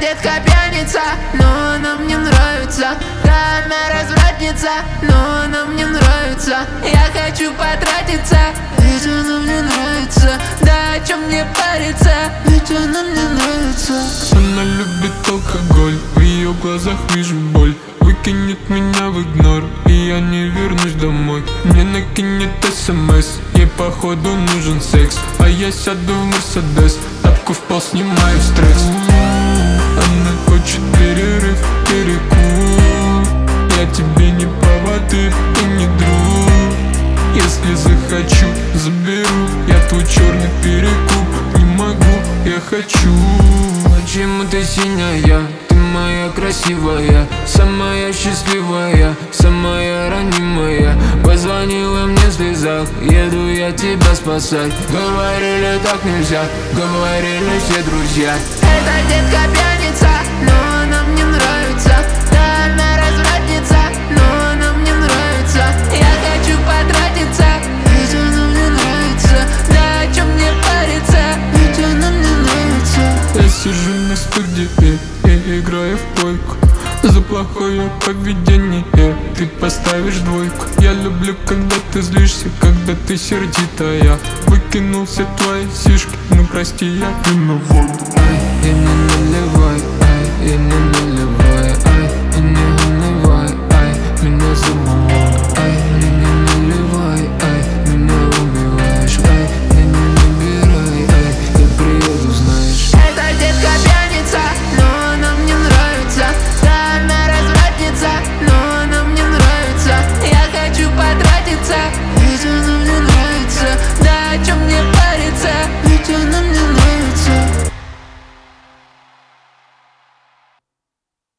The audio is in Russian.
детка пьяница, но она мне нравится. Да, она развратница, но она мне нравится. Я хочу потратиться, ведь она мне нравится. Да, о чем мне париться, ведь она мне нравится. Она любит алкоголь, в ее глазах вижу боль. Выкинет меня в игнор, и я не вернусь домой. Мне накинет СМС, ей походу нужен секс. А я сяду в Мерседес, тапку в пол снимаю стресс. Она хочет перерыв, перекур. Я тебе не поводырь и не друг. Если захочу, заберу я твой черный перекуп. Не могу, я хочу. Почему ты синяя? Ты моя красивая, самая счастливая, самая ранимая. Позвонила мне в слезах, еду я тебя спасать. Говорили, так нельзя, говорили все друзья. Эта детка пьяница, но она мне нравится. Да, она развратница, но она мне нравится. Я хочу потратиться, ведь она мне нравится. Да, о чем мне париться, ведь она мне нравится. Я сижу на студии и играю в плойку. За плохое поведение ты поставишь двойку. Я люблю, когда ты злишься, когда ты сердитая. Выкинул все твои сишки, ну прости, я виноват. Ай, и не наливай, ай, и не наливай, ай, и не наливай, ай, меня забудь.